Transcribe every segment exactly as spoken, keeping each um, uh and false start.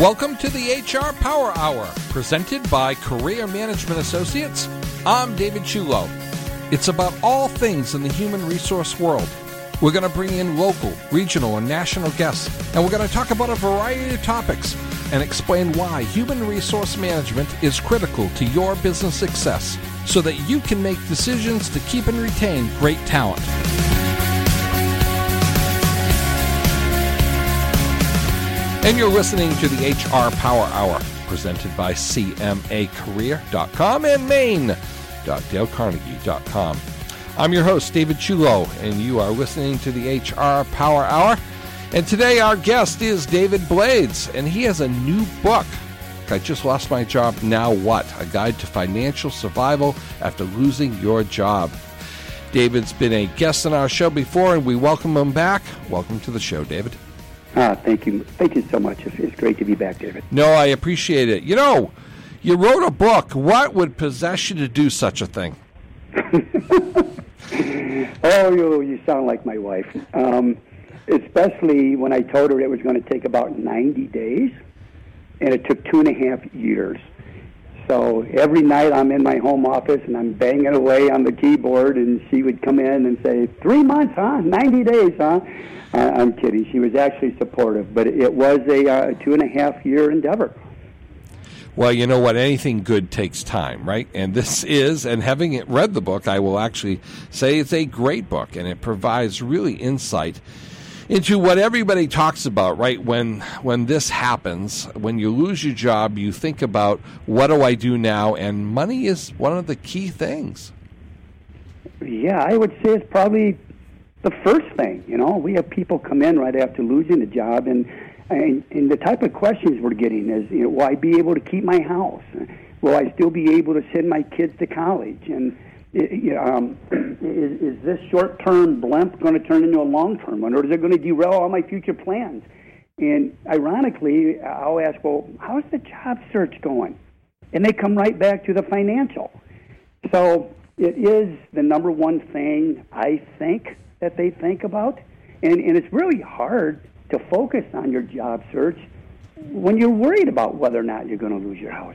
Welcome to the H R Power Hour, presented by Career Management Associates. I'm David Chulo. It's about all things in the human resource world. We're going to bring in local, regional, and national guests, and we're going to talk about a variety of topics and explain why human resource management is critical to your business success so that you can make decisions to keep and retain great talent. And you're listening to the H R Power Hour, presented by C M A career dot com and Maine dot dale carnegie dot com. I'm your host, David Chulo, and you are listening to the H R Power Hour. And today our guest is David Blades, and he has a new book, I Just Lost My Job, Now What? A Guide to Financial Survival After Losing Your Job. David's been a guest on our show before, and we welcome him back. Welcome to the show, David. Ah, thank you. Thank you so much. It's, it's great to be back, David. No, I appreciate it. You know, you wrote a book. What would possess you to do such a thing? Oh, you, you sound like my wife. Um, especially when I told her it was going to take about ninety days, and it took two and a half years. So every night I'm in my home office, and I'm banging away on the keyboard, and she would come in and say, three months, huh? ninety days, huh? Uh, I'm kidding. She was actually supportive, but it was a uh, two and a half year endeavor. Well, you know what? Anything good takes time, right? And this is, and having it read the book, I will actually say it's a great book, and it provides really insight into what everybody talks about, right? When when this happens, when you lose your job, you think about, what do I do now? And money is one of the key things. Yeah, I would say it's probably the first thing. You know, we have people come in right after losing a job, and And, and the type of questions we're getting is, you know, will I be able to keep my house? Will I still be able to send my kids to college? And um, is, is this short-term blimp going to turn into a long-term one, or is it going to derail all my future plans? And ironically, I'll ask, well, how's the job search going? And they come right back to the financial. So it is the number one thing I think that they think about, and, and it's really hard to focus on your job search when you're worried about whether or not you're going to lose your house.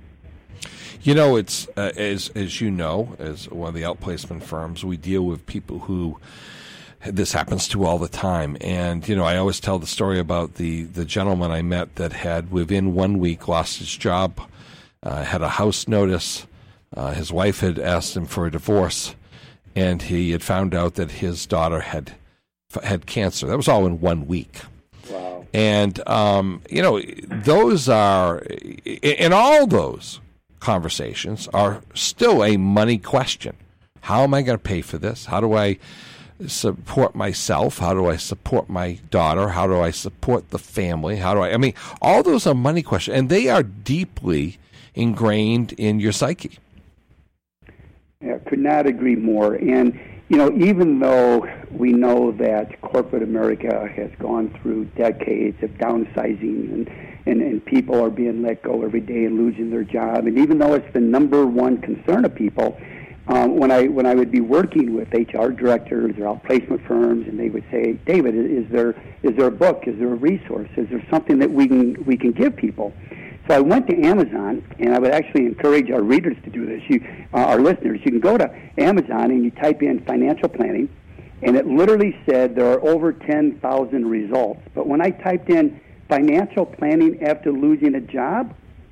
You know, it's uh, as as you know, as one of the outplacement firms, we deal with people who this happens to all the time. And, you know, I always tell the story about the, the gentleman I met that had, within one week, lost his job, uh, had a house notice. Uh, his wife had asked him for a divorce, and he had found out that his daughter had had cancer. That was all in one week. Wow. And, um, you know, those are, and all those conversations are still a money question. How am I going to pay for this? How do I support myself? How do I support my daughter? How do I support the family? How do I, I mean, all those are money questions, and they are deeply ingrained in your psyche. Yeah, could not agree more. And, you know, even though we know that corporate America has gone through decades of downsizing, and, and, and people are being let go every day and losing their job, and even though it's the number one concern of people, um, when I when I would be working with H R directors or outplacement firms, and they would say, David, is there is there a book? Is there a resource? Is there something that we can we can give people? So I went to Amazon, and I would actually encourage our readers to do this, you, uh, our listeners. You can go to Amazon and you type in financial planning, and it literally said there are over ten thousand results. But when I typed in financial planning after losing a job,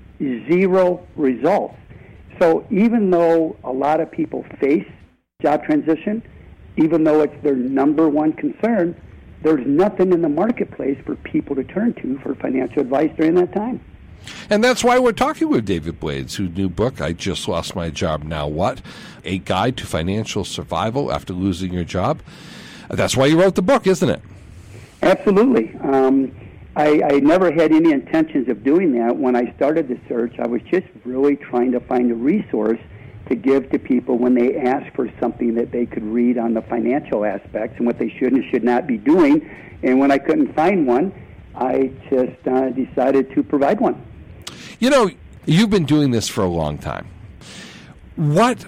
zero results. So even though a lot of people face job transition, even though it's their number one concern, there's nothing in the marketplace for people to turn to for financial advice during that time. And that's why we're talking with David Blades, whose new book, I Just Lost My Job, Now What? A Guide to Financial Survival After Losing Your Job. That's why you wrote the book, isn't it? Absolutely. Um, I, I never had any intentions of doing that. When I started the search, I was just really trying to find a resource to give to people when they ask for something that they could read on the financial aspects and what they should and should not be doing. And when I couldn't find one, I just uh, decided to provide one. You know, you've been doing this for a long time. What,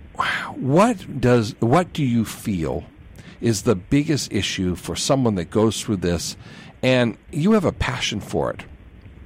what does, what do you feel is the biggest issue for someone that goes through this, and you have a passion for it?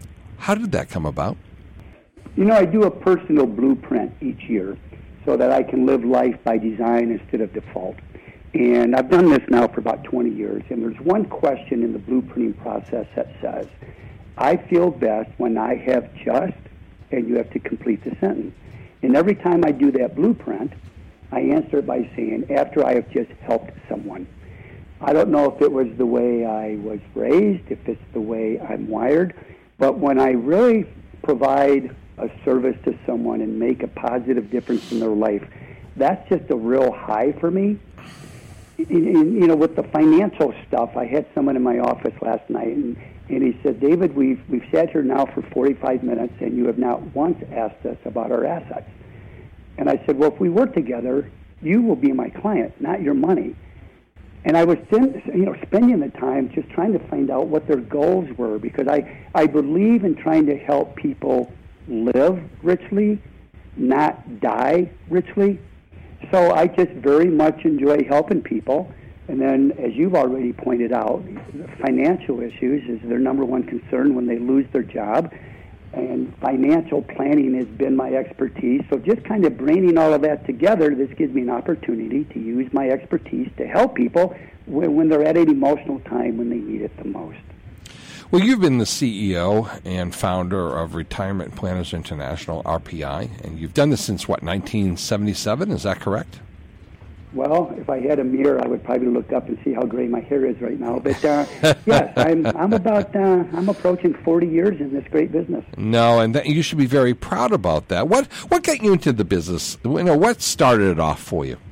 How did that come about? You know, I do a personal blueprint each year so that I can live life by design instead of default. And I've done this now for about twenty years, and there's one question in the blueprinting process that says, I feel best when I have just, and you have to complete the sentence. And every time I do that blueprint, I answer it by saying, after I have just helped someone. I don't know if it was the way I was raised, if it's the way I'm wired, but when I really provide a service to someone and make a positive difference in their life, that's just a real high for me. In, in, you know, with the financial stuff, I had someone in my office last night, and, and he said, David, we've, we've sat here now for forty-five minutes, and you have not once asked us about our assets. And I said, well, if we work together, you will be my client, not your money. And I was you know, spending the time just trying to find out what their goals were, because I, I believe in trying to help people live richly, not die richly. So I just very much enjoy helping people. And then, as you've already pointed out, financial issues is their number one concern when they lose their job. And financial planning has been my expertise. So just kind of bringing all of that together, this gives me an opportunity to use my expertise to help people when, when they're at an emotional time when they need it the most. Well, you've been the C E O and founder of Retirement Planners International, R P I, and you've done this since, what, nineteen seventy-seven? Is that correct? Well, if I had a mirror, I would probably look up and see how gray my hair is right now. But uh, yes, I'm I'm about uh, I'm approaching forty years in this great business. No, and that, you should be very proud about that. What what got you into the business? You know, what started it off for you?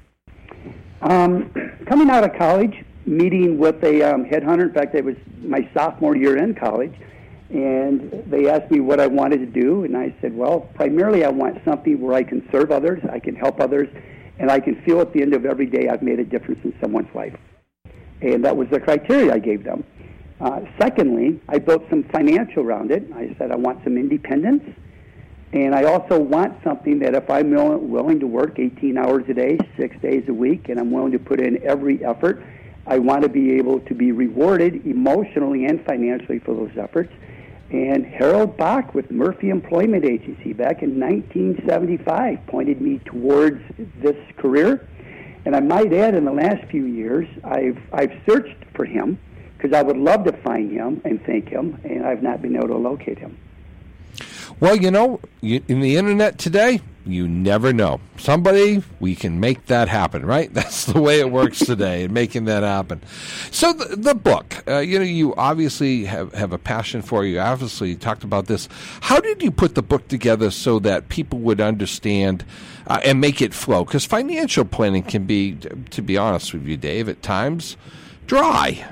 Um, coming out of college, meeting with a um, headhunter. In fact, it was my sophomore year in college, and they asked me what I wanted to do, and I said, well, primarily I want something where I can serve others, I can help others, and I can feel at the end of every day I've made a difference in someone's life. And that was the criteria I gave them. Uh, secondly, I built some financial around it. I said I want some independence, and I also want something that if I'm willing to work eighteen hours a day, six days a week, and I'm willing to put in every effort, I want to be able to be rewarded emotionally and financially for those efforts. And Harold Bach with Murphy Employment Agency back in nineteen seventy-five pointed me towards this career. And I might add, in the last few years, I've I've searched for him because I would love to find him and thank him, and I've not been able to locate him. Well, you know, you, in the internet today, you never know. Somebody, we can make that happen, right? That's the way it works today, and making that happen. So the, the book, uh, you know, you obviously have, have a passion for it. You obviously talked about this. How did you put the book together so that people would understand uh, and make it flow? Because financial planning can be, to be honest with you, Dave, at times dry.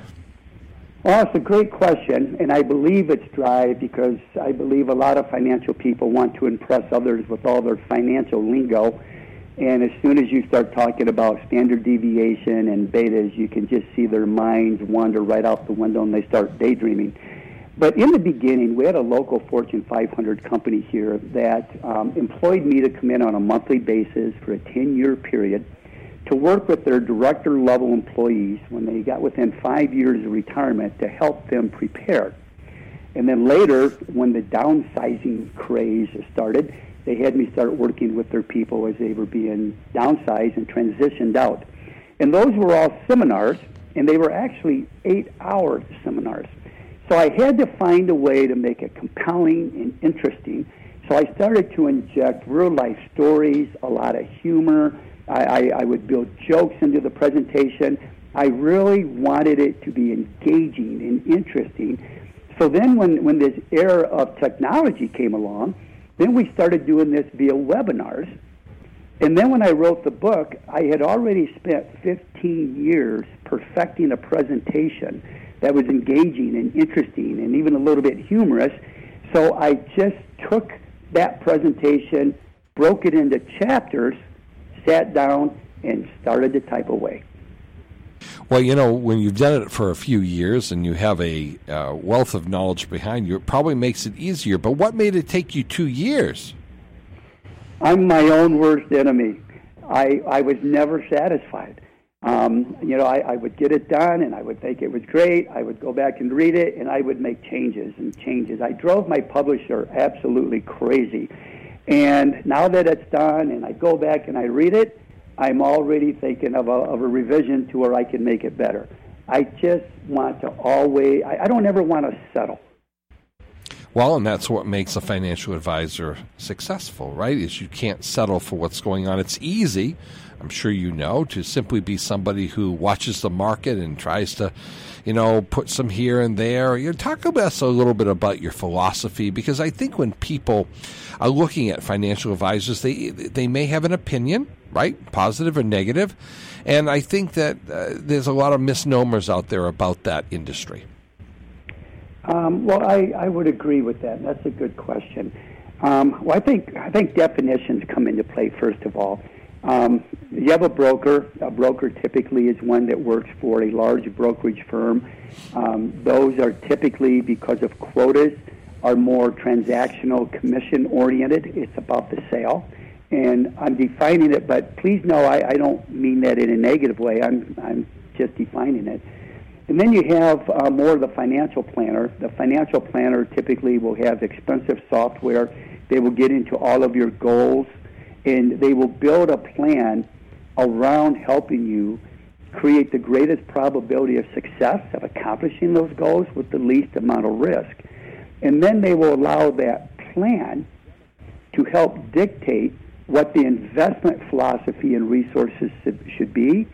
Well, it's a great question, and I believe it's dry because I believe a lot of financial people want to impress others with all their financial lingo, and as soon as you start talking about standard deviation and betas, you can just see their minds wander right out the window and they start daydreaming. But in the beginning, we had a local Fortune five hundred company here that um, employed me to come in on a monthly basis for a ten-year period to work with their director-level employees when they got within five years of retirement to help them prepare. And then later, when the downsizing craze started, they had me start working with their people as they were being downsized and transitioned out. And those were all seminars, and they were actually eight-hour seminars. So I had to find a way to make it compelling and interesting. So I started to inject real-life stories, a lot of humor. I, I, I would build jokes into the presentation. I really wanted it to be engaging and interesting. So then when, when this era of technology came along, then we started doing this via webinars. And then when I wrote the book, I had already spent fifteen years perfecting a presentation that was engaging and interesting and even a little bit humorous. So I just took that presentation, broke it into chapters, sat down, and started to type away. Well, you know, when you've done it for a few years and you have a uh, wealth of knowledge behind you, it probably makes it easier. But what made it take you two years? I'm my own worst enemy. I, I was never satisfied. Um, you know, I, I would get it done, and I would think it was great. I would go back and read it, and I would make changes and changes. I drove my publisher absolutely crazy. And now that it's done, and I go back and I read it, I'm already thinking of a, of a revision to where I can make it better. I just want to always, I, I don't ever want to settle. Well, and that's what makes a financial advisor successful, right? Is you can't settle for what's going on. It's easy, I'm sure you know, to simply be somebody who watches the market and tries to, you know, put some here and there. You know, talk about us a little bit about your philosophy, because I think when people are looking at financial advisors, they they may have an opinion, right, positive or negative, and I think that uh, there's a lot of misnomers out there about that industry. Um, well, I, I would agree with that. That's a good question. Um, well, I think I think definitions come into play first of all. Um, you have a broker. A broker typically is one that works for a large brokerage firm. Um, those are typically, because of quotas, are more transactional, commission-oriented. It's about the sale. And I'm defining it, but please know I, I don't mean that in a negative way. I'm I'm just defining it. And then you have uh, more of the financial planner. The financial planner typically will have expensive software. They will get into all of your goals, and they will build a plan around helping you create the greatest probability of success of accomplishing those goals with the least amount of risk. And then they will allow that plan to help dictate what the investment philosophy and resources should be.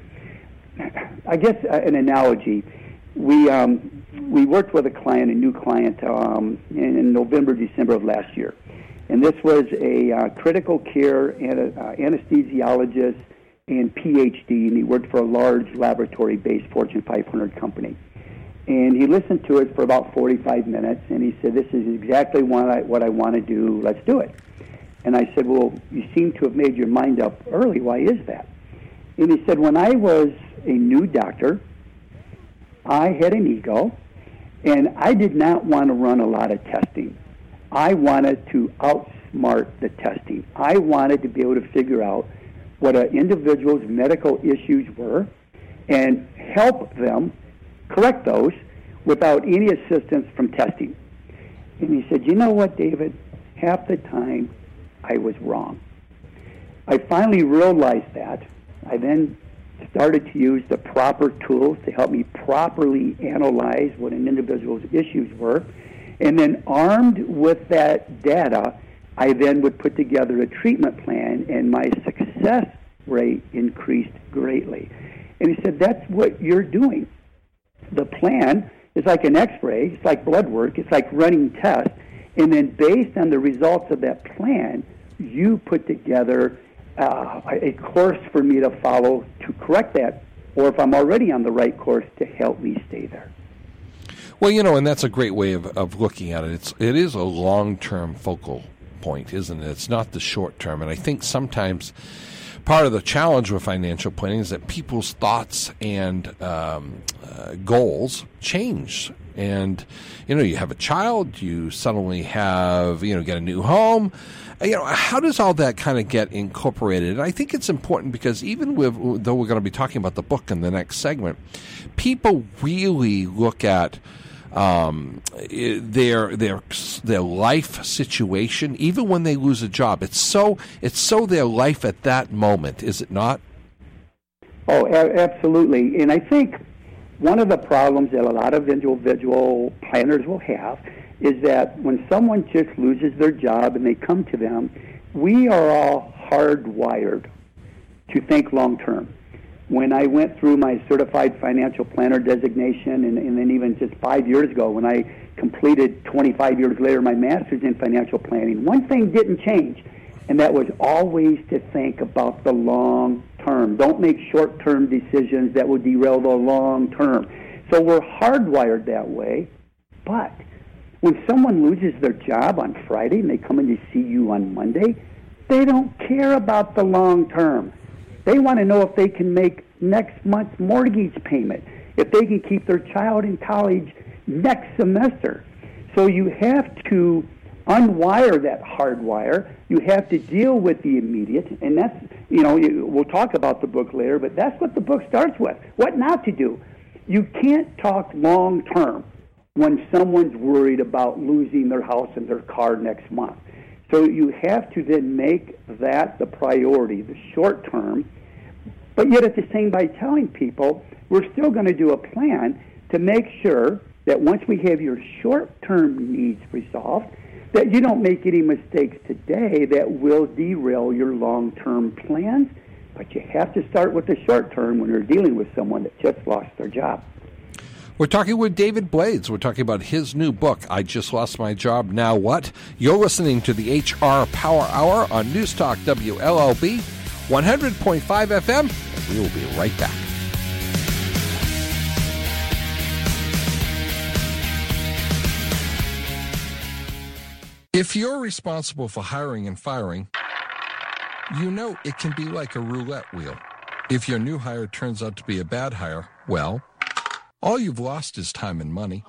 I guess uh, an analogy. We um, we worked with a client, a new client, um, in November, December of last year. And this was a uh, critical care ana- uh, anesthesiologist and P H D, and he worked for a large laboratory-based Fortune five hundred company. And he listened to it for about forty-five minutes, and he said, this is exactly what I, what I want to do. Let's do it. And I said, well, you seem to have made your mind up early. Why is that? And he said, when I was a new doctor, I had an ego, and I did not want to run a lot of testing. I wanted to outsmart the testing. I wanted to be able to figure out what an individual's medical issues were and help them correct those without any assistance from testing. And he said, you know what, David? Half the time, I was wrong. I finally realized that. I then started to use the proper tools to help me properly analyze what an individual's issues were. And then armed with that data, I then would put together a treatment plan, and my success rate increased greatly. And he said, that's what you're doing. The plan is like an x-ray. It's like blood work. It's like running tests. And then based on the results of that plan, you put together uh, a course for me to follow to correct that, or if I'm already on the right course, to help me stay there. Well, you know, and that's a great way of, of looking at it. It's it is a long-term focal point, isn't it? It's not the short-term. And I think sometimes part of the challenge with financial planning is that people's thoughts and um, uh, goals change. And, you know, you have a child, you suddenly have, you know, get a new home. You know, how does all that kind of get incorporated? And I think it's important because even with, though we're going to be talking about the book in the next segment, people really look at um, their their their life situation, even when they lose a job. It's so it's so their life at that moment, is it not? Oh, a- absolutely. And I think one of the problems that a lot of individual planners will have is that when someone just loses their job and they come to them, we are all hardwired to think long-term. When I went through my certified financial planner designation, and, and then even just five years ago when I completed twenty-five years later my master's in financial planning, one thing didn't change, and that was always to think about the long term. Don't make short-term decisions that will derail the long term. So we're hardwired that way, but when someone loses their job on Friday and they come in to see you on Monday, they don't care about the long term. They want to know if they can make next month's mortgage payment, if they can keep their child in college next semester. So you have to unwire that hardwire. You have to deal with the immediate, and that's you know, you, we'll talk about the book later, but that's what the book starts with. What not to do. You can't talk long term when someone's worried about losing their house and their car next month. So you have to then make that the priority, the short term, but yet at the same by telling people we're still going to do a plan to make sure that once we have your short-term needs resolved, that you don't make any mistakes today that will derail your long-term plans. But you have to start with the short term when you're dealing with someone that just lost their job. We're talking with David Blades. We're talking about his new book, I Just Lost My Job, Now What? You're listening to the H R Power Hour on News Talk W L L B, one hundred point five F M, and we will be right back. If you're responsible for hiring and firing, you know it can be like a roulette wheel. If your new hire turns out to be a bad hire, well, all you've lost is time and money.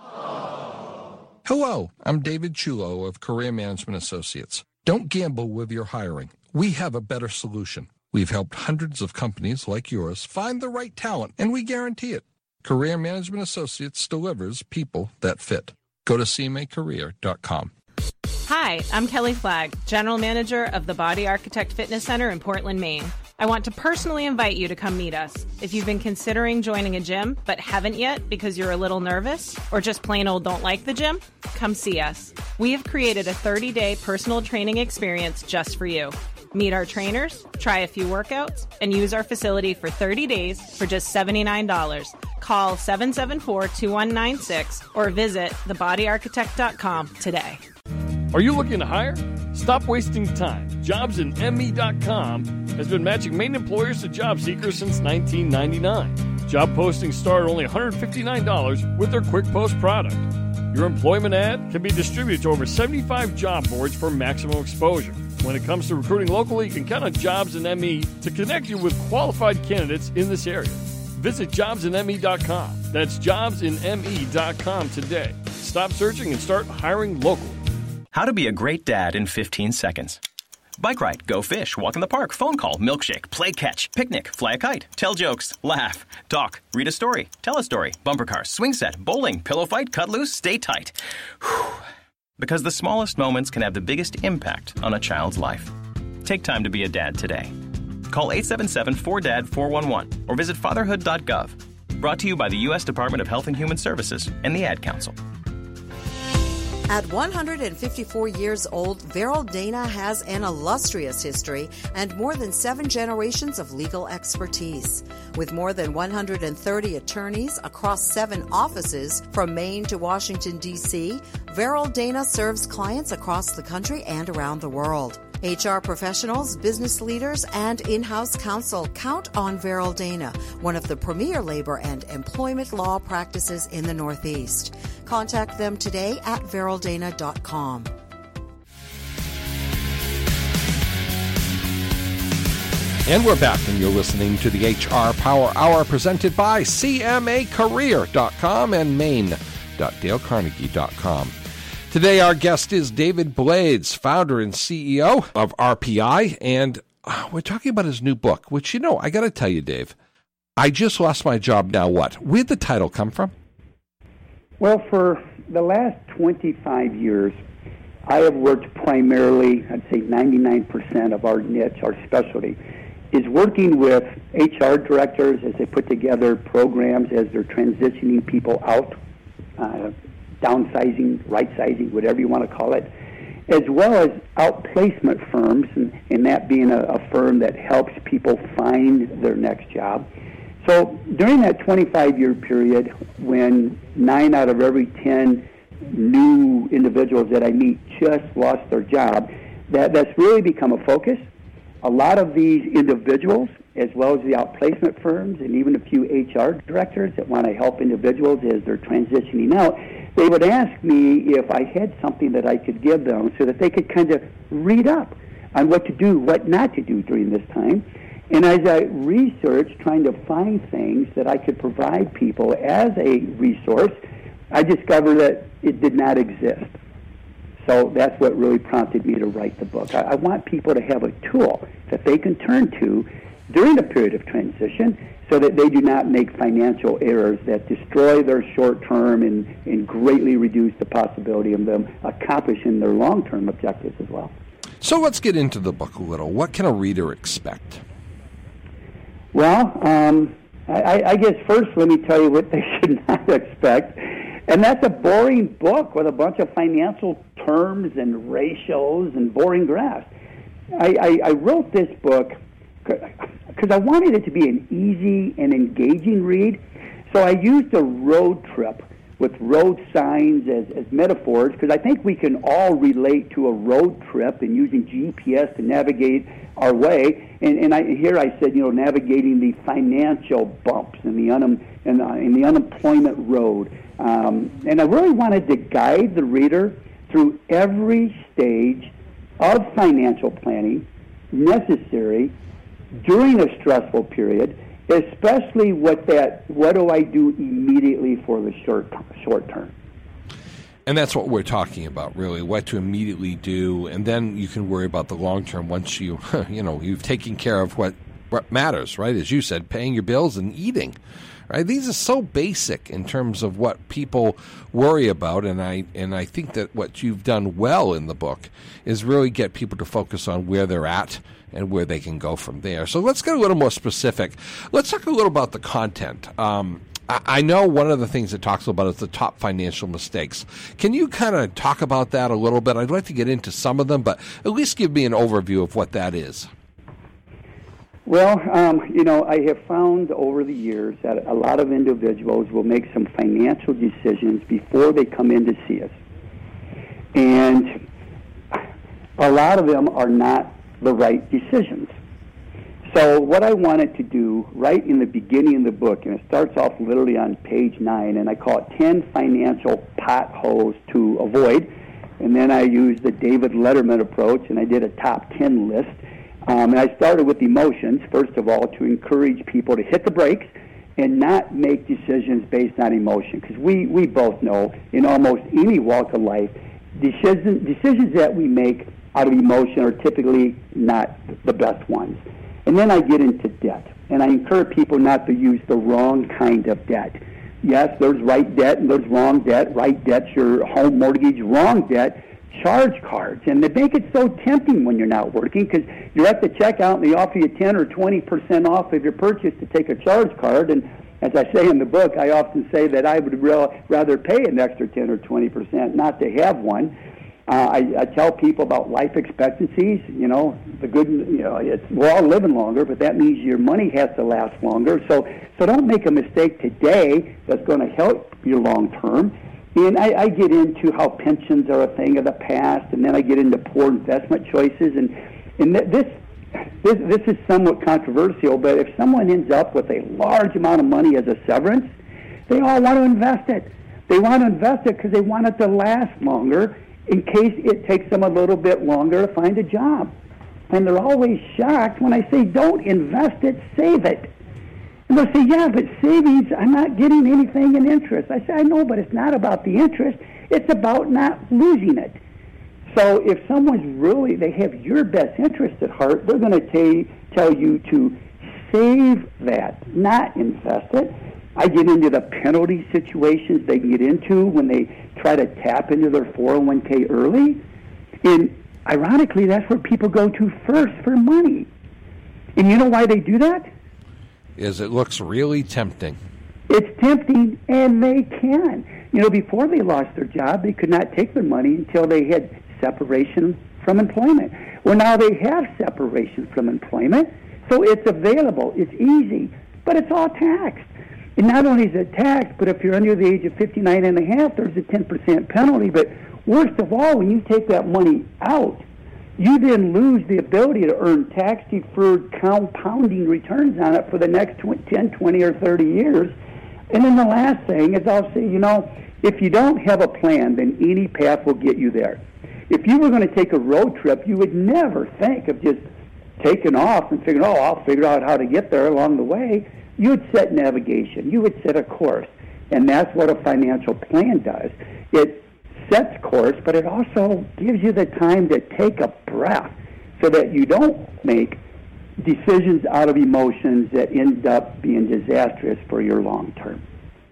Hello, I'm David Chulo of Career Management Associates. Don't gamble with your hiring. We have a better solution. We've helped hundreds of companies like yours find the right talent, and we guarantee it. Career Management Associates delivers people that fit. Go to c m a career dot com. Hi, I'm Kelly Flagg, General Manager of the Body Architect Fitness Center in Portland, Maine. I want to personally invite you to come meet us. If you've been considering joining a gym but haven't yet because you're a little nervous or just plain old don't like the gym, come see us. We have created a thirty-day personal training experience just for you. Meet our trainers, try a few workouts, and use our facility for thirty days for just seventy-nine dollars. Call seven seven four, two one nine six or visit the body architect dot com today. Are you looking to hire? Stop wasting time. jobs in m e dot com has been matching Maine employers to job seekers since nineteen ninety-nine. Job postings start at only one hundred fifty-nine dollars with their Quick Post product. Your employment ad can be distributed to over seventy-five job boards for maximum exposure. When it comes to recruiting locally, you can count on Jobs in M E to connect you with qualified candidates in this area. Visit jobs in m e dot com. That's jobs in m e dot com today. Stop searching and start hiring locally. How to be a great dad in fifteen seconds. Bike ride, go fish, walk in the park, phone call, milkshake, play catch, picnic, fly a kite, tell jokes, laugh, talk, read a story, tell a story, bumper car, swing set, bowling, pillow fight, cut loose, stay tight. Whew. Because the smallest moments can have the biggest impact on a child's life. Take time to be a dad today. Call eight seven seven, four D A D, four one one or visit fatherhood dot gov. Brought to you by the U S Department of Health and Human Services and the Ad Council. At one hundred fifty-four years old, Veryl Dana has an illustrious history and more than seven generations of legal expertise. With more than one hundred thirty attorneys across seven offices from Maine to Washington, D C, Veryl Dana serves clients across the country and around the world. H R professionals, business leaders, and in-house counsel count on Veryl Dana, one of the premier labor and employment law practices in the Northeast. Contact them today at veryl dana dot com. And we're back, and you're listening to the H R Power Hour presented by c m a career dot com and maine dot dale carnegie dot com. Today, our guest is David Blades, founder and C E O of R P I, and we're talking about his new book, which, you know, I got to tell you, Dave, I Just Lost My Job, Now What? Where'd the title come from? Well, for the last twenty-five years, I have worked primarily, I'd say ninety-nine percent of our niche, our specialty, is working with H R directors as they put together programs as they're transitioning people out, uh, downsizing, right-sizing, whatever you want to call it, as well as outplacement firms, and, and that being a, a firm that helps people find their next job. So during that twenty-five-year period, when nine out of every ten new individuals that I meet just lost their job, that, that's really become a focus. A lot of these individuals, as well as the outplacement firms and even a few H R directors that want to help individuals as they're transitioning out, they would ask me if I had something that I could give them so that they could kind of read up on what to do, what not to do during this time. And as I researched, trying to find things that I could provide people as a resource, I discovered that it did not exist. so that's what really prompted me to write the book. I, I want people to have a tool that they can turn to during a period of transition so that they do not make financial errors that destroy their short-term and, and greatly reduce the possibility of them accomplishing their long-term objectives as well. So let's get into the book a little. What can a reader expect? Well, um, I, I guess first let me tell you what they should not expect. And that's a boring book with a bunch of financial terms and ratios and boring graphs. I, I, I wrote this book because I wanted it to be an easy and engaging read. So I used a road trip with road signs as, as metaphors, because I think we can all relate to a road trip and using G P S to navigate our way. And, and I, here I said, you know, navigating the financial bumps and the, un, and, uh, and the unemployment road. Um, and I really wanted to guide the reader through every stage of financial planning necessary during a stressful period, especially what that what do I do immediately for the short short term. And that's what we're talking about, really, what to immediately do, and then you can worry about the long term once you, you know, you've taken care of what, what matters, right? As you said, paying your bills and eating, right? These are so basic in terms of what people worry about, and I and I think that what you've done well in the book is really get people to focus on where they're at and where they can go from there. So let's get a little more specific. Let's talk a little about the content. Um, I, I know one of the things it talks about is the top financial mistakes. Can you kind of talk about that a little bit? I'd like to get into some of them, but at least give me an overview of what that is. Well, um, you know, I have found over the years that a lot of individuals will make some financial decisions before they come in to see us. And a lot of them are not the right decisions. So what I wanted to do right in the beginning of the book, and it starts off literally on page nine, and I call it ten financial potholes to avoid. And then I used the David Letterman approach, and I did a top ten list. Um, and I started with emotions, first of all, to encourage people to hit the brakes and not make decisions based on emotion. Because we, we both know in almost any walk of life, decision, decisions that we make out of emotion are typically not the best ones. And then I get into debt. And I encourage people not to use the wrong kind of debt. Yes, there's right debt and there's wrong debt. Right debt's your home mortgage. Wrong debt, charge cards. And they make it so tempting when you're not working because you're at the checkout and they offer you ten or twenty percent off of your purchase to take a charge card. And as I say in the book, I often say that I would rather pay an extra ten or twenty percent not to have one. Uh, I, I tell people about life expectancies. You know, the good, you know, it's, we're all living longer, but that means your money has to last longer. So, so don't make a mistake today that's going to help you long term. And I, I get into how pensions are a thing of the past, and then I get into poor investment choices. And and th- this, this this is somewhat controversial, but if someone ends up with a large amount of money as a severance, they all want to invest it. They want to invest it because they want it to last longer, in case it takes them a little bit longer to find a job. And they're always shocked when I say, don't invest it, save it. And they'll say, yeah, but savings, I'm not getting anything in interest. I say, I know, but it's not about the interest. It's about not losing it. So if someone's really, they have your best interest at heart, they're going to tell you to save that, not invest it. I get into the penalty situations they get into when they try to tap into their four oh one k early. And ironically, that's where people go to first for money. And you know why they do that? Is it looks really tempting. It's tempting, and they can. You know, before they lost their job, they could not take their money until they had separation from employment. Well, now they have separation from employment, so it's available. It's easy, but it's all taxed. And not only is it taxed, but if you're under the age of fifty-nine and a half, there's a ten percent penalty. But worst of all, when you take that money out, you then lose the ability to earn tax-deferred compounding returns on it for the next ten, twenty, or thirty years. And then the last thing is I'll say, you know, if you don't have a plan, then any path will get you there. If you were going to take a road trip, you would never think of just taking off and figuring, oh, I'll figure out how to get there along the way. You would set navigation. You would set a course. And that's what a financial plan does. It sets course, but it also gives you the time to take a breath so that you don't make decisions out of emotions that end up being disastrous for your long term.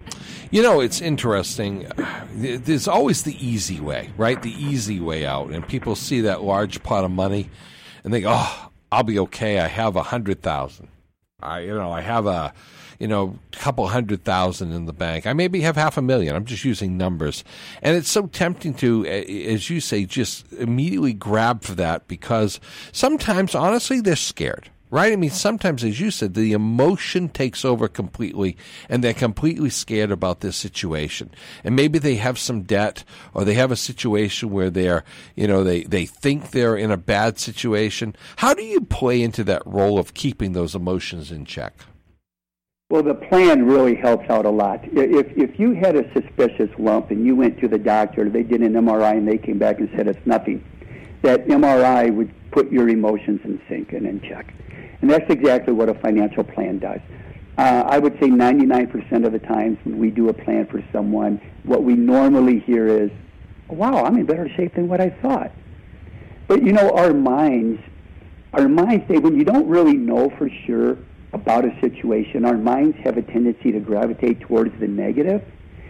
You know, it's interesting. There's always the easy way, right? The easy way out. And people see that large pot of money and think, oh, I'll be okay. I have a hundred thousand. I, you know, I have a, you know, couple hundred thousand in the bank. I maybe have half a million. I'm just using numbers. And it's so tempting to, as you say, just immediately grab for that because sometimes, honestly, they're scared. Right? I mean, sometimes, as you said, the emotion takes over completely, and they're completely scared about this situation. And maybe they have some debt, or they have a situation where they're, you know, they, they think they're in a bad situation. How do you play into that role of keeping those emotions in check? Well, the plan really helps out a lot. If if you had a suspicious lump and you went to the doctor, they did an M R I and they came back and said it's nothing, that M R I would put your emotions in sync and in check. And that's exactly what a financial plan does. Uh, I would say ninety-nine percent of the times when we do a plan for someone, what we normally hear is, wow, I'm in better shape than what I thought. But, you know, our minds, our minds, they, when you don't really know for sure about a situation, our minds have a tendency to gravitate towards the negative.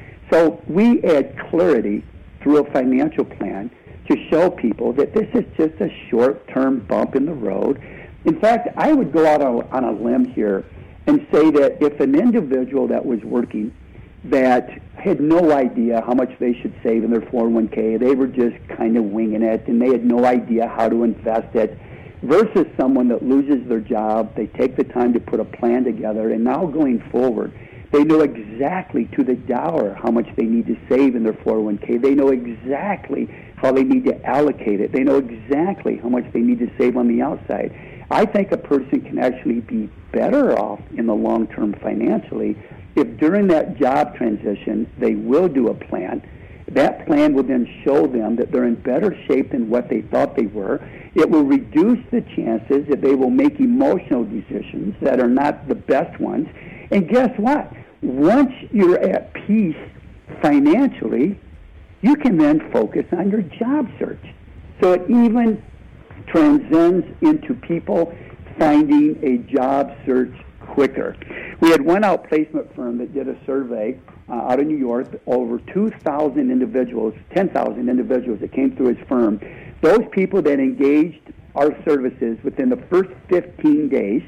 So we add clarity through a financial plan to show people that this is just a short-term bump in the road. In fact, I would go out on, on a limb here and say that if an individual that was working that had no idea how much they should save in their four oh one k, they were just kind of winging it, and they had no idea how to invest it, versus someone that loses their job, they take the time to put a plan together, and now going forward, they know exactly to the dollar how much they need to save in their four oh one k. They know exactly how they need to allocate it. They know exactly how much they need to save on the outside. I think a person can actually be better off in the long term financially if during that job transition they will do a plan. That plan will then show them that they're in better shape than what they thought they were. It will reduce the chances that they will make emotional decisions that are not the best ones. And guess what? Once you're at peace financially, you can then focus on your job search. So it even transcends into people finding a job search quicker. We had one outplacement firm that did a survey uh, out of New York, over two thousand individuals, ten thousand individuals that came through his firm. Those people that engaged our services within the first fifteen days,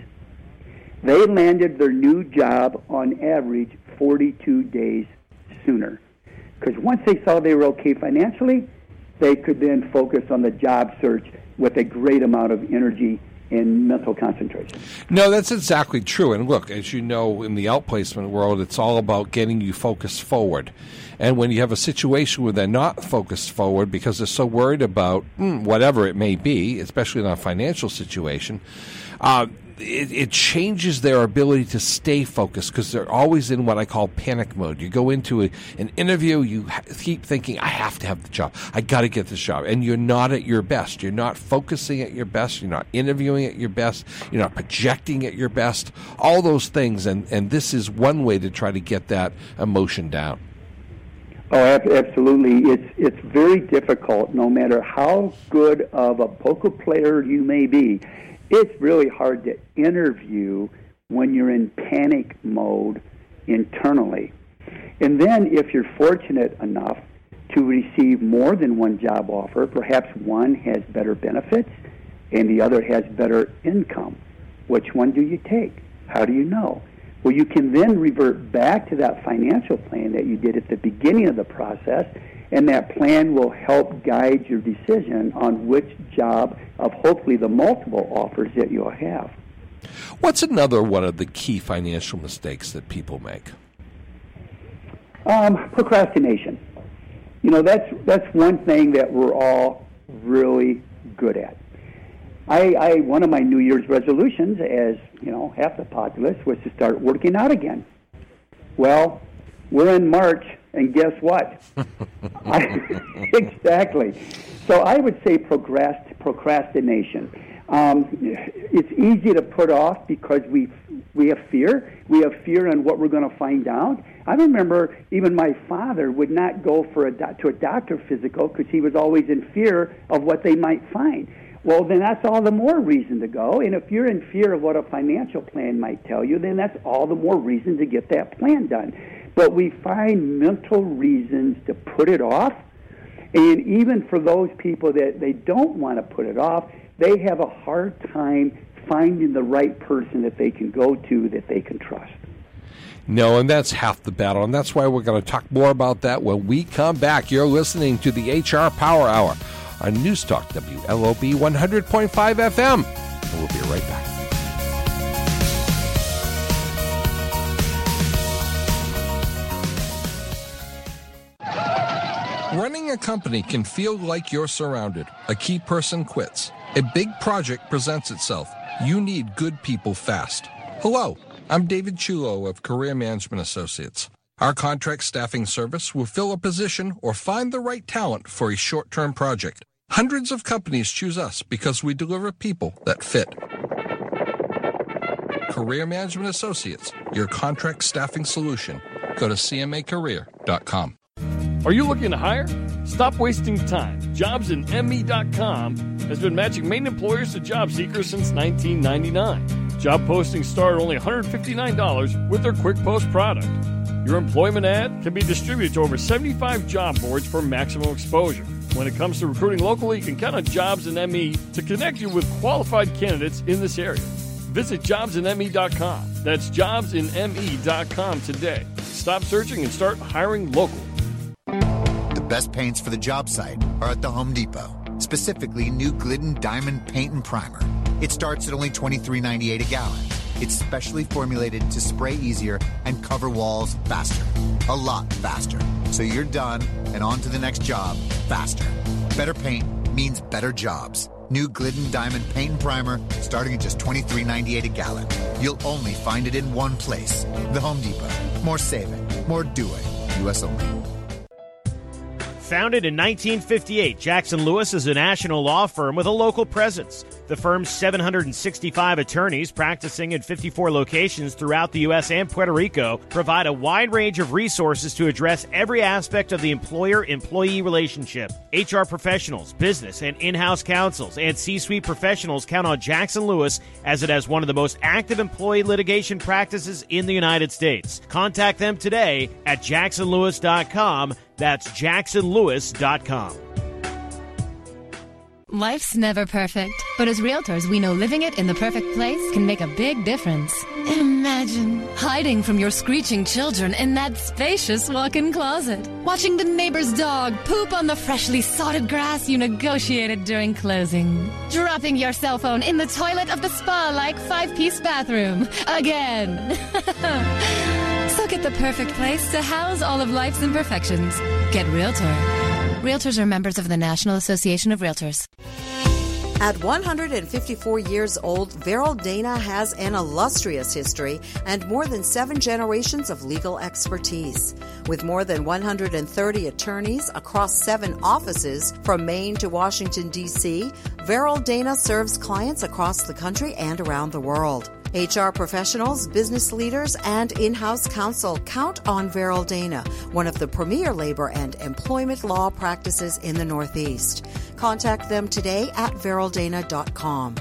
they landed their new job on average forty-two days sooner. Because once they saw they were okay financially, they could then focus on the job search with a great amount of energy and mental concentration. No, that's exactly true. And look, as you know, in the outplacement world, it's all about getting you focused forward. And when you have a situation where they're not focused forward because they're so worried about mm, whatever it may be, especially in a financial situation, uh, it, it changes their ability to stay focused because they're always in what I call panic mode. You go into a, an interview, you ha- keep thinking, I have to have the job. I got to get this job. And you're not at your best. You're not focusing at your best. You're not interviewing at your best. You're not projecting at your best. All those things. And, and this is one way to try to get that emotion down. Oh, absolutely. It's it's very difficult, no matter how good of a poker player you may be. It's really hard to interview when you're in panic mode internally. And then if you're fortunate enough to receive more than one job offer, perhaps one has better benefits and the other has better income. Which one do you take? How do you know? Well, you can then revert back to that financial plan that you did at the beginning of the process, and that plan will help guide your decision on which job of hopefully the multiple offers that you'll have. What's another one of the key financial mistakes that people make? Um, procrastination. You know, that's that's one thing that we're all really good at. I, I one of my New Year's resolutions, as you know, half the populace, was to start working out again. Well, we're in March, and guess what? I, exactly. So I would say procrast, procrastination. Um, it's easy to put off because we we have fear. We have fear on what we're going to find out. I remember even my father would not go for a do- to a doctor physical because he was always in fear of what they might find. Well, then that's all the more reason to go. And if you're in fear of what a financial plan might tell you, then that's all the more reason to get that plan done. But we find mental reasons to put it off. And even for those people that they don't want to put it off, they have a hard time finding the right person that they can go to that they can trust. No, and that's half the battle, and that's why we're going to talk more about that when we come back. You're listening to the H R Power Hour on Newstalk W L O B one hundred point five F M. And we'll be right back. Running a company can feel like you're surrounded. A key person quits. A big project presents itself. You need good people fast. Hello, I'm David Chulo of Career Management Associates. Our contract staffing service will fill a position or find the right talent for a short-term project. Hundreds of companies choose us because we deliver people that fit. Career Management Associates, your contract staffing solution. Go to C M A career dot com. Are you looking to hire? Stop wasting time. Jobs in M E dot com has been matching main employers to job seekers since nineteen ninety-nine. Job postings start at only one hundred fifty-nine dollars with their Quick Post product. Your employment ad can be distributed to over seventy-five job boards for maximum exposure. When it comes to recruiting locally, you can count on Jobs in M E to connect you with qualified candidates in this area. Visit jobs in M E dot com. That's jobs in M E dot com today. Stop searching and start hiring locally. The best paints for the job site are at the Home Depot, specifically new Glidden Diamond Paint and Primer. It starts at only twenty-three ninety-eight a gallon. It's specially formulated to spray easier and cover walls faster. A lot faster. So you're done and on to the next job faster. Better paint means better jobs. New Glidden Diamond Paint and Primer starting at just twenty-three ninety-eight a gallon. You'll only find it in one place. The Home Depot. More saving, more doing. U S only. Founded in nineteen fifty-eight, Jackson Lewis is a national law firm with a local presence. The firm's seven hundred sixty-five attorneys practicing in fifty-four locations throughout the U S and Puerto Rico provide a wide range of resources to address every aspect of the employer-employee relationship. H R professionals, business and in-house counsels, and C-suite professionals count on Jackson Lewis as it has one of the most active employee litigation practices in the United States. Contact them today at jackson lewis dot com. That's jackson lewis dot com. Life's never perfect, but as realtors, we know living it in the perfect place can make a big difference. Imagine hiding from your screeching children in that spacious walk-in closet, watching the neighbor's dog poop on the freshly sodded grass you negotiated during closing, dropping your cell phone in the toilet of the spa-like five-piece bathroom again. So get the perfect place to house all of life's imperfections. Get Realtor. Realtors are members of the National Association of Realtors. At one hundred fifty-four years old, Veryl Dana has an illustrious history and more than seven generations of legal expertise. With more than one hundred thirty attorneys across seven offices from Maine to Washington, D C, Veryl Dana serves clients across the country and around the world. H R professionals, business leaders, and in-house counsel count on Veryl Dana, one of the premier labor and employment law practices in the Northeast. Contact them today at veryl dana dot com.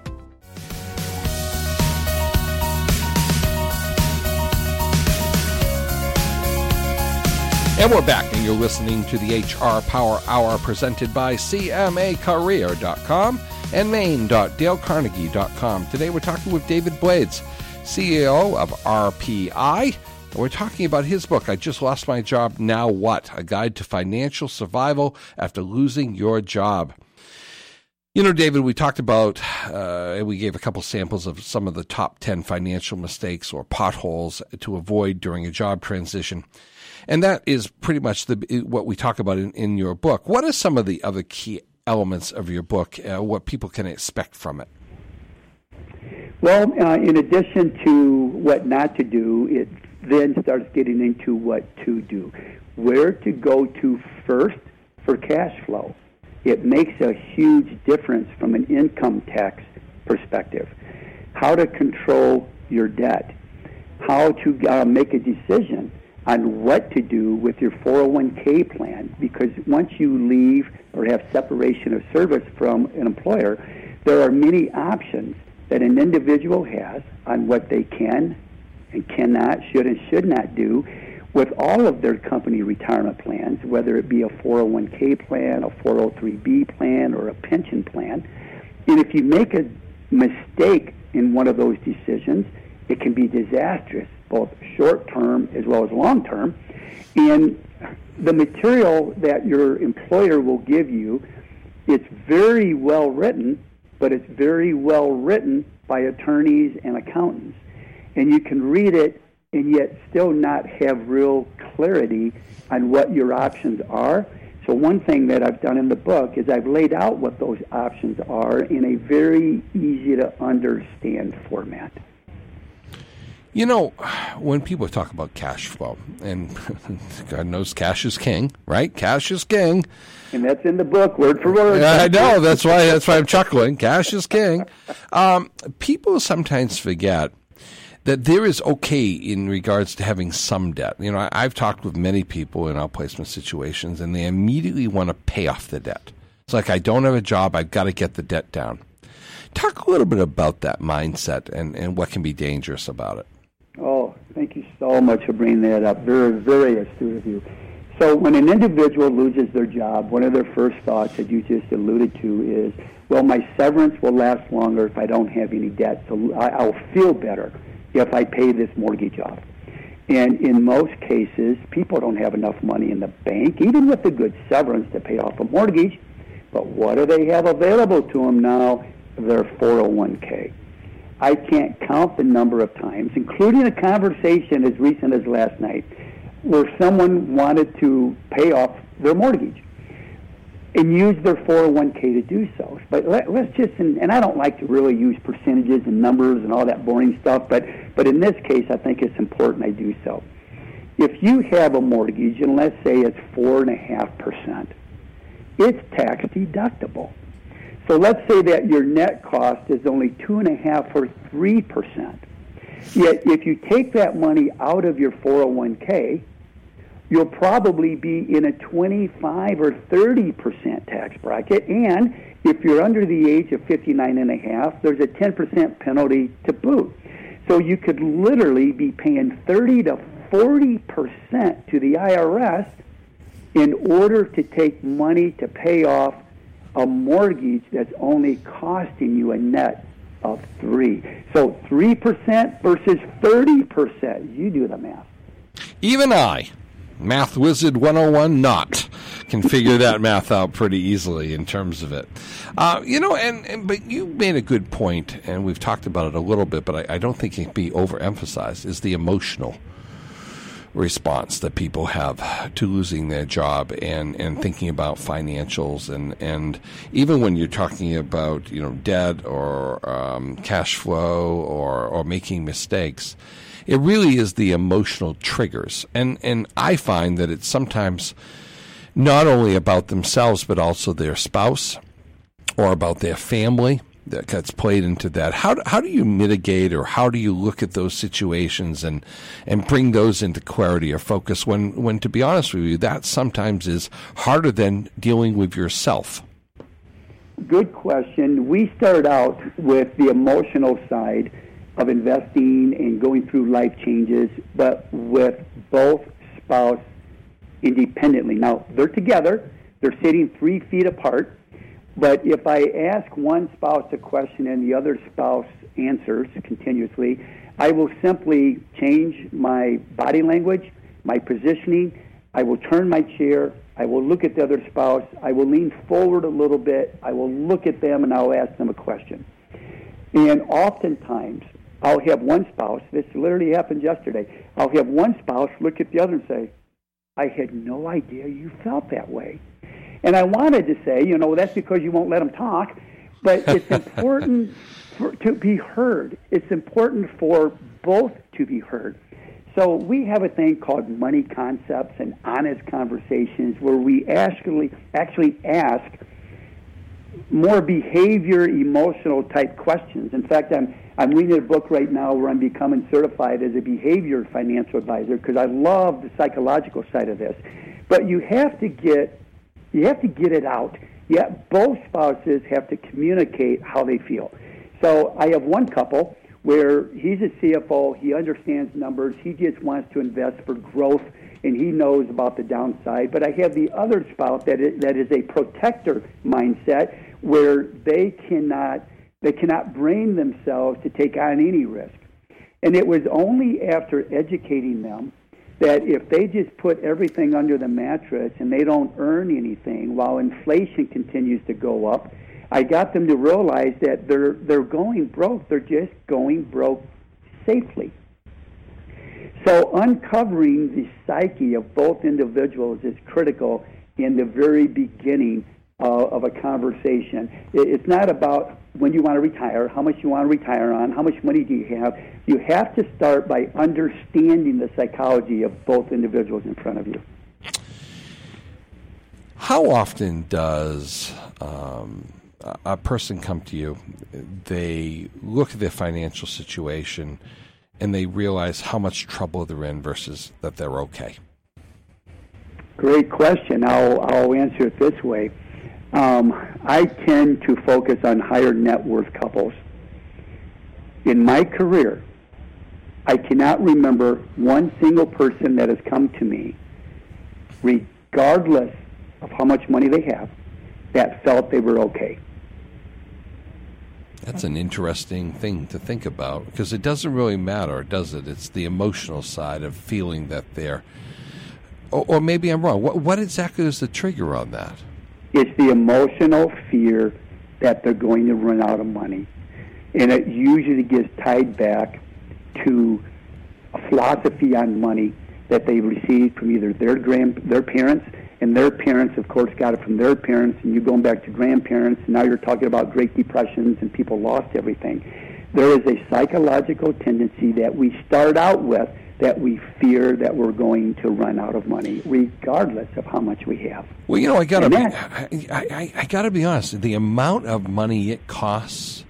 And we're back, and you're listening to the H R Power Hour presented by C M A career dot com and maine dot dale carnegie dot com. Today we're talking with David Blades, C E O of R P I, and we're talking about his book, I Just Lost My Job, Now What? A Guide to Financial Survival After Losing Your Job. You know, David, we talked about, uh, and we gave a couple samples of some of the top ten financial mistakes or potholes to avoid during a job transition. And that is pretty much the what we talk about in, in your book. What are some of the other key elements of your book, uh, what people can expect from it? Well, uh, in addition to what not to do, it then starts getting into what to do. Where to go to first for cash flow. It makes a huge difference from an income tax perspective. How to control your debt. How to uh, make a decision on what to do with your four oh one k plan, because once you leave or have separation of service from an employer, there are many options that an individual has on what they can and cannot, should and should not do with all of their company retirement plans, whether it be a four oh one k plan, a four oh three b plan, or a pension plan. And if you make a mistake in one of those decisions, it can be disastrous, both short-term as well as long-term. And the material that your employer will give you, it's very well written, but it's very well written by attorneys and accountants. And you can read it and yet still not have real clarity on what your options are. So one thing that I've done in the book is I've laid out what those options are in a very easy-to-understand format. You know, when people talk about cash flow, and God knows cash is king, right? Cash is king. And that's in the book, word for word. I know. That's why That's why I'm chuckling. Cash is king. Um, people sometimes forget that there is okay in regards to having some debt. You know, I, I've talked with many people in outplacement situations, and they immediately want to pay off the debt. It's like, I don't have a job, I've got to get the debt down. Talk a little bit about that mindset and, and what can be dangerous about it. Oh, thank you so much for bringing that up. Very, very astute of you. So when an individual loses their job, one of their first thoughts that you just alluded to is, well, my severance will last longer if I don't have any debt, so I, I'll feel better if I pay this mortgage off. And in most cases, people don't have enough money in the bank, even with a good severance, to pay off a mortgage. But what do they have available to them now? Their four oh one k. I can't count the number of times, including a conversation as recent as last night, where someone wanted to pay off their mortgage and use their four oh one k to do so. But let, let's just, and, and I don't like to really use percentages and numbers and all that boring stuff, but, but in this case, I think it's important I do so. If you have a mortgage, and let's say it's four point five percent, it's tax deductible. So let's say that your net cost is only two point five or three percent. Yet if you take that money out of your four oh one k, you'll probably be in a twenty-five or thirty percent tax bracket. And if you're under the age of fifty-nine and a half, there's a ten percent penalty to boot. So you could literally be paying thirty to forty percent to the I R S in order to take money to pay off a mortgage that's only costing you a net of three. So three percent versus thirty percent. You do the math. Even I, Math Wizard one oh one not, can figure that math out pretty easily in terms of it. Uh, you know, and, and but you made a good point, and we've talked about it a little bit, but I, I don't think it can be overemphasized, is the emotional response that people have to losing their job and, and thinking about financials. And, and even when you're talking about, you know, debt or um, cash flow or, or making mistakes, it really is the emotional triggers. And, and I find that it's sometimes not only about themselves, but also their spouse or about their family that gets played into that. How do, how do you mitigate, or how do you look at those situations and, and bring those into clarity or focus when, when, to be honest with you, that sometimes is harder than dealing with yourself? Good question. We start out with the emotional side of investing and going through life changes, but with both spouse independently. Now, they're together. They're sitting three feet apart. But if I ask one spouse a question and the other spouse answers continuously, I will simply change my body language, my positioning. I will turn my chair. I will look at the other spouse. I will lean forward a little bit. I will look at them, and I'll ask them a question. And oftentimes, I'll have one spouse, this literally happened yesterday, I'll have one spouse look at the other and say, I had no idea you felt that way. And I wanted to say, you know, that's because you won't let them talk, but it's important for, to be heard. It's important for both to be heard. So we have a thing called money concepts and honest conversations where we actually actually ask, more behavior, emotional type questions. In fact, I'm I'm reading a book right now where I'm becoming certified as a behavior financial advisor because I love the psychological side of this. But you have to get you have to get it out. Yeah, both spouses have to communicate how they feel. So I have one couple where he's a C F O, he understands numbers, he just wants to invest for growth, and he knows about the downside. But I have the other spouse that is, that is a protector mindset where they cannot they cannot bring themselves to take on any risk. And it was only after educating them that if they just put everything under the mattress and they don't earn anything while inflation continues to go up, I got them to realize that they're they're going broke. They're just going broke safely. So uncovering the psyche of both individuals is critical in the very beginning uh, of a conversation. It's not about when you want to retire, how much you want to retire on, how much money do you have. You have to start by understanding the psychology of both individuals in front of you. How often does um, a person come to you, they look at their financial situation, and they realize how much trouble they're in versus that they're okay? Great question. I'll, I'll answer it this way. Um, I tend to focus on higher net worth couples. In my career, I cannot remember one single person that has come to me, regardless of how much money they have, that felt they were okay. That's an interesting thing to think about, because it doesn't really matter, does it? It's the emotional side of feeling that they're, or, or maybe I'm wrong. What, what exactly is the trigger on that? It's the emotional fear that they're going to run out of money. And it usually gets tied back to a philosophy on money that they received from either their grand, their parents, and their parents, of course, got it from their parents, and you're going back to grandparents, and now you're talking about Great Depressions and people lost everything. There is a psychological tendency that we start out with that we fear that we're going to run out of money, regardless of how much we have. Well, you know, I gotta, be, I, I, I gotta be honest. The amount of money it costs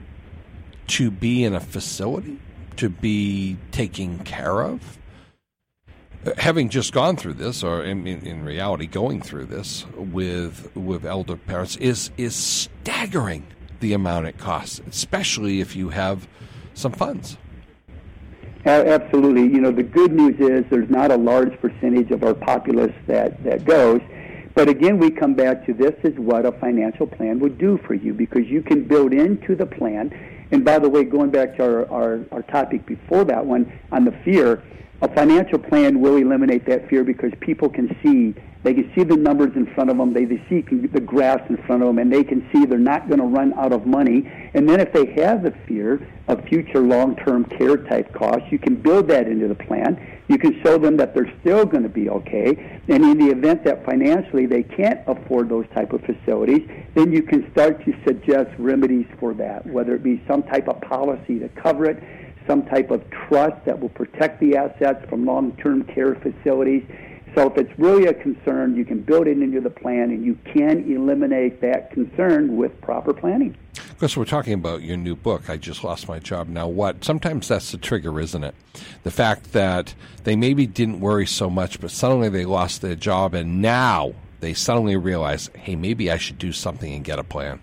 to be in a facility, to be taken care of, having just gone through this, or in, in, in reality, going through this with with elder parents, is is staggering. The amount it costs, especially if you have some funds. Absolutely. You know, the good news is there's not a large percentage of our populace that, that goes. But again, we come back to this is what a financial plan would do for you, because you can build into the plan. And by the way, going back to our, our, our topic before that one on the fear, a financial plan will eliminate that fear because people can see. They can see the numbers in front of them. They, they see the graphs in front of them, and they can see they're not going to run out of money. And then if they have the fear of future long-term care type costs, you can build that into the plan. You can show them that they're still going to be okay. And in the event that financially they can't afford those type of facilities, then you can start to suggest remedies for that, whether it be some type of policy to cover it, some type of trust that will protect the assets from long-term care facilities. So if it's really a concern, you can build it into the plan, and you can eliminate that concern with proper planning. Of course, we're talking about your new book, I Just Lost My Job, Now What? Sometimes that's the trigger, isn't it? The fact that they maybe didn't worry so much, but suddenly they lost their job, and now they suddenly realize, hey, maybe I should do something and get a plan.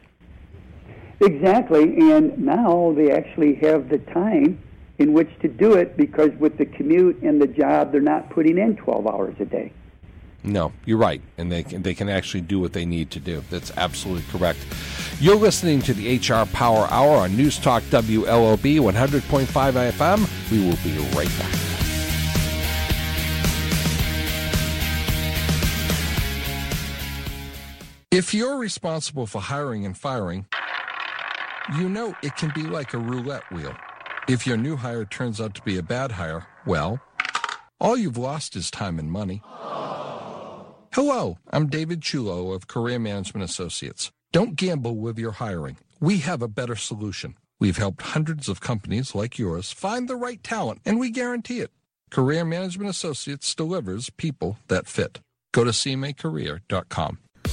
Exactly, and now they actually have the time in which to do it, because with the commute and the job, they're not putting in twelve hours a day. No, you're right, and they can, they can actually do what they need to do. That's absolutely correct. You're listening to the H R Power Hour on News Talk W L O B one hundred point five F M. We will be right back. If you're responsible for hiring and firing, you know it can be like a roulette wheel. If your new hire turns out to be a bad hire, well, all you've lost is time and money. Hello, I'm David Chulo of Career Management Associates. Don't gamble with your hiring. We have a better solution. We've helped hundreds of companies like yours find the right talent, and we guarantee it. Career Management Associates delivers people that fit. Go to C M A career dot com.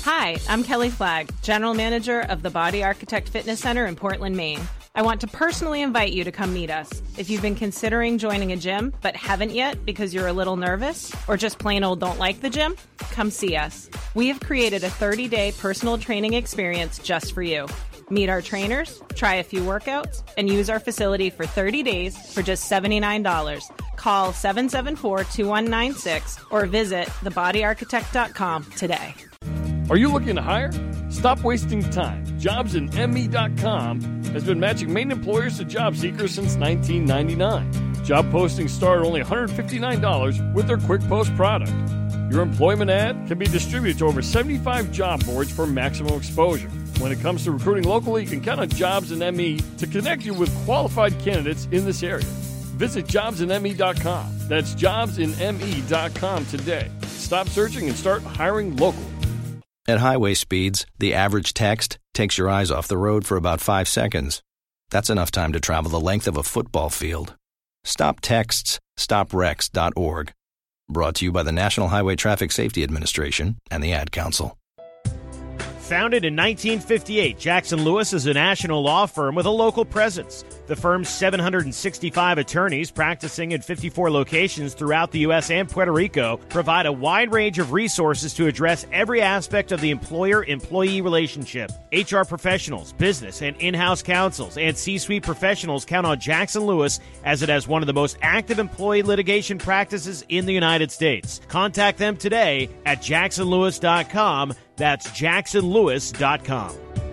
Hi, I'm Kelly Flagg, General Manager of the Body Architect Fitness Center in Portland, Maine. I want to personally invite you to come meet us. If you've been considering joining a gym but haven't yet because you're a little nervous or just plain old don't like the gym, come see us. We have created a thirty-day personal training experience just for you. Meet our trainers, try a few workouts, and use our facility for thirty days for just seventy-nine dollars. Call seven seven four, two one nine six or visit the body architect dot com today. Are you looking to hire? Stop wasting time. Jobs in M E dot com has been matching Maine employers to job seekers since nineteen ninety-nine. Job postings start at only one hundred fifty-nine dollars with their Quick Post product. Your employment ad can be distributed to over seventy-five job boards for maximum exposure. When it comes to recruiting locally, you can count on Jobs in M E to connect you with qualified candidates in this area. Visit jobs in M E dot com. That's jobs in M E dot com today. Stop searching and start hiring locally. At highway speeds, the average text takes your eyes off the road for about five seconds. That's enough time to travel the length of a football field. Stop texts, stop wrecks dot org. Brought to you by the National Highway Traffic Safety Administration and the Ad Council. Founded in nineteen fifty-eight, Jackson Lewis is a national law firm with a local presence. The firm's seven hundred sixty-five attorneys practicing in fifty-four locations throughout the U S and Puerto Rico provide a wide range of resources to address every aspect of the employer-employee relationship. H R professionals, business and in-house counsels, and C-suite professionals count on Jackson Lewis as it has one of the most active employee litigation practices in the United States. Contact them today at jackson lewis dot com. That's jackson lewis dot com.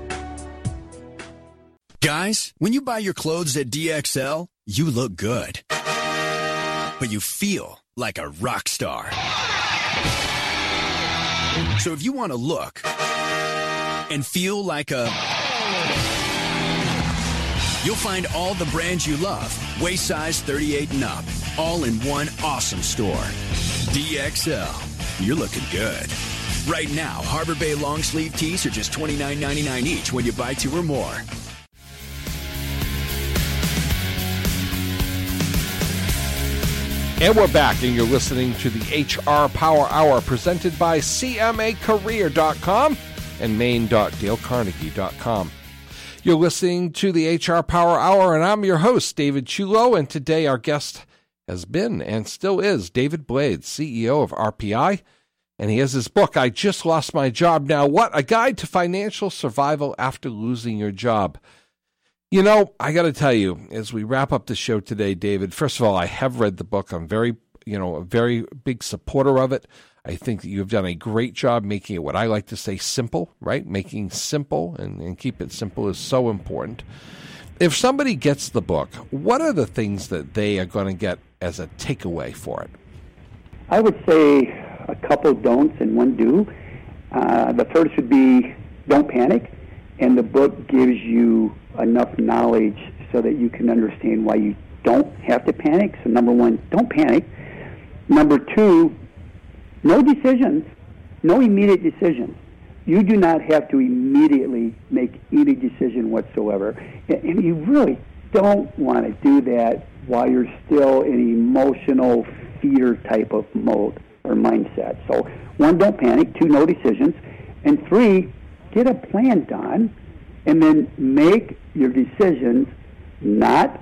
Guys, when you buy your clothes at D X L, you look good. But you feel like a rock star. So if you want to look and feel like a... You'll find all the brands you love, waist size thirty-eight and up, all in one awesome store. D X L, you're looking good. Right now, Harbor Bay long sleeve tees are just twenty-nine ninety-nine each when you buy two or more. And we're back, and you're listening to the H R Power Hour presented by C M A career dot com and maine dot dale carnegie dot com. You're listening to the H R Power Hour, and I'm your host, David Chulo, and today our guest has been and still is David Blades, C E O of R P I. And he has his book, I Just Lost My Job Now What? A Guide to Financial Survival After Losing Your Job. You know, I got to tell you, as we wrap up the show today, David, first of all, I have read the book. I'm very, you know, a very big supporter of it. I think that you've done a great job making it what I like to say simple, right? Making simple and, and keep it simple is so important. If somebody gets the book, what are the things that they are going to get as a takeaway for it? I would say a couple don'ts and one do. Uh, the first would be don't panic, and the book gives you enough knowledge so that you can understand why you don't have to panic. So number one, don't panic. Number two, no decisions, no immediate decisions. You do not have to immediately make any decision whatsoever. And you really don't want to do that while you're still in emotional fear type of mode or mindset. So one, don't panic. Two, no decisions. And three, get a plan done and then make your decisions not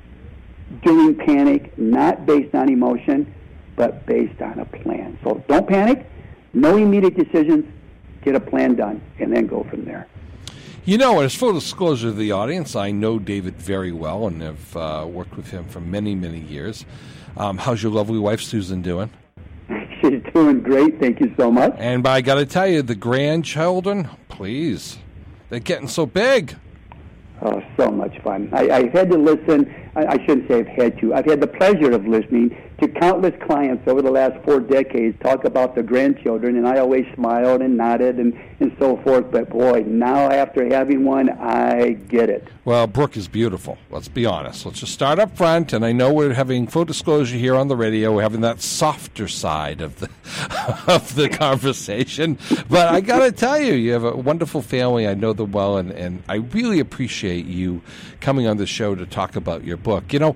during panic, not based on emotion, but based on a plan. So don't panic, no immediate decisions, get a plan done, and then go from there. You know, as full disclosure to the audience, I know David very well and have uh, worked with him for many, many years. Um, how's your lovely wife, Susan, doing? She's doing great. Thank you so much. And I got to tell you, the grandchildren, please, they're getting so big. Oh, so much fun. I, I had to listen. I, I shouldn't say I've had to. I've had the pleasure of listening to countless clients over the last four decades talk about their grandchildren, and I always smiled and nodded and, and so forth. But, boy, now after having one, I get it. Well, Brooke is beautiful. Let's be honest. Let's just start up front, and I know we're having full disclosure here on the radio. We're having that softer side of the of the conversation. But I got to tell you, you have a wonderful family. I know them well, and, and I really appreciate you coming on the show to talk about your book. You know,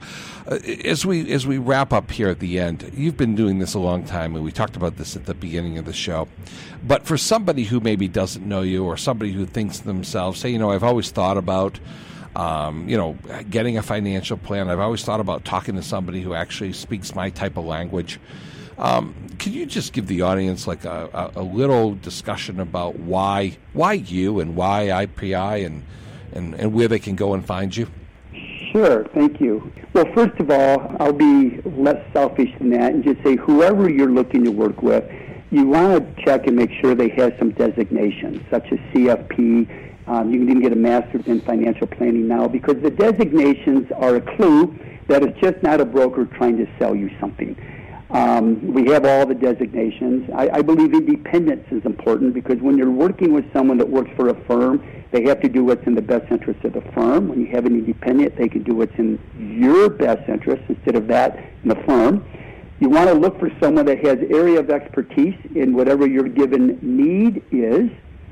Uh, as we as we wrap up here at the end, you've been doing this a long time, and we talked about this at the beginning of the show. But for somebody who maybe doesn't know you, or somebody who thinks to themselves, say, you know, I've always thought about, um, you know, getting a financial plan. I've always thought about talking to somebody who actually speaks my type of language. Um, can you just give the audience like a, a, a little discussion about why why you and why I P I and, and, and where they can go and find you? Sure, thank you. Well, first of all, I'll be less selfish than that and just say whoever you're looking to work with, you want to check and make sure they have some designations, such as C F P. Um, you can even get a master's in financial planning now, because the designations are a clue that it's just not a broker trying to sell you something. Um, we have all the designations. I, I believe independence is important, because when you're working with someone that works for a firm, they have to do what's in the best interest of the firm. When you have an independent, they can do what's in your best interest instead of that in the firm. You want to look for someone that has area of expertise in whatever your given need is.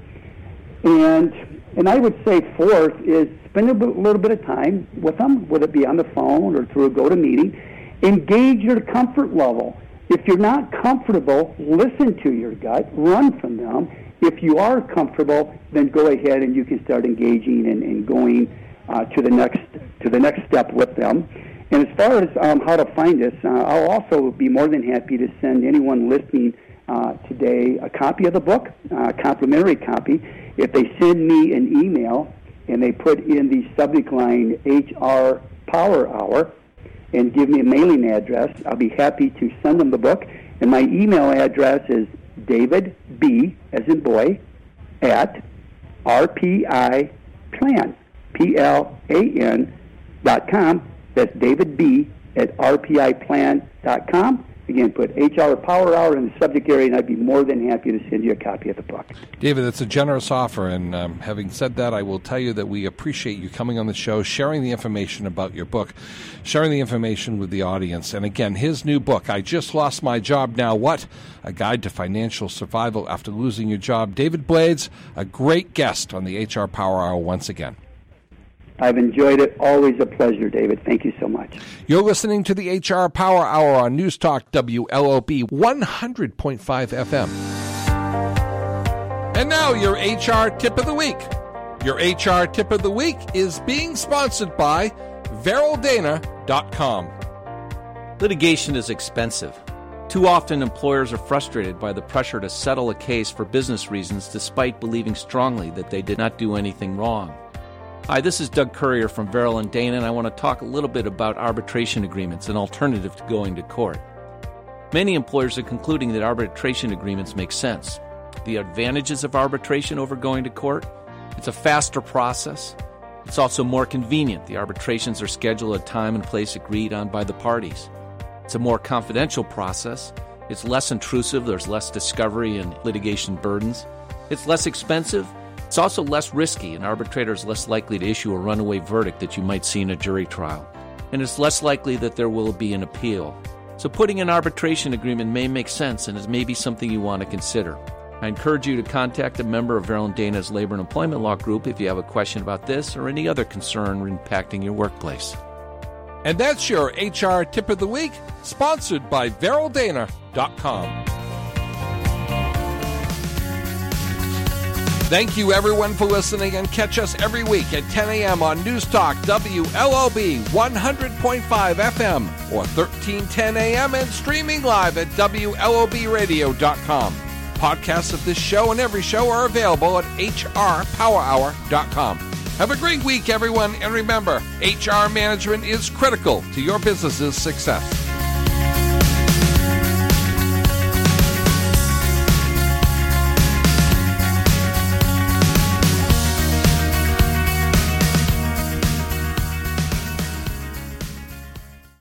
And and I would say fourth is spend a bit, little bit of time with them, whether it be on the phone or through a GoToMeeting. Engage your comfort level. If you're not comfortable, listen to your gut, run from them. If you are comfortable, then go ahead and you can start engaging and, and going uh, to the next to the next step with them. And as far as um, how to find us, uh, I'll also be more than happy to send anyone listening uh, today a copy of the book, a complimentary copy. If they send me an email and they put in the subject line H R Power Hour and give me a mailing address, I'll be happy to send them the book. And my email address is David B, as in boy, at R P I Plan, P L A N dot com. That's David B at R P I plan dot com. Again, put H R Power Hour in the subject area, and I'd be more than happy to send you a copy of the book. David, that's a generous offer, and um, having said that, I will tell you that we appreciate you coming on the show, sharing the information about your book, sharing the information with the audience. And again, his new book, I Just Lost My Job, Now What? A Guide to Financial Survival After Losing Your Job. David Blades, a great guest on the H R Power Hour once again. I've enjoyed it. Always a pleasure, David. Thank you so much. You're listening to the H R Power Hour on News Talk W L O B one hundred point five F M. And now your H R Tip of the Week. Your H R Tip of the Week is being sponsored by Veryl Dana dot com. Litigation is expensive. Too often employers are frustrated by the pressure to settle a case for business reasons despite believing strongly that they did not do anything wrong. Hi, this is Doug Currier from Veryl and Dana, and I want to talk a little bit about arbitration agreements, an alternative to going to court. Many employers are concluding that arbitration agreements make sense. The advantages of arbitration over going to court: it's a faster process. It's also more convenient. The arbitrations are scheduled at a time and place agreed on by the parties. It's a more confidential process. It's less intrusive. There's less discovery and litigation burdens. It's less expensive. It's also less risky. An arbitrator is less likely to issue a runaway verdict that you might see in a jury trial. And it's less likely that there will be an appeal. So putting an arbitration agreement may make sense and is maybe something you want to consider. I encourage you to contact a member of Veryl and Dana's Labor and Employment Law Group if you have a question about this or any other concern impacting your workplace. And that's your H R Tip of the Week, sponsored by Veryl Dana dot com. Thank you, everyone, for listening, and catch us every week at ten a.m. on News Talk W L O B one hundred point five F M or thirteen ten a.m. and streaming live at W L O B radio dot com. Podcasts of this show and every show are available at H R Power Hour dot com. Have a great week, everyone, and remember, H R management is critical to your business's success.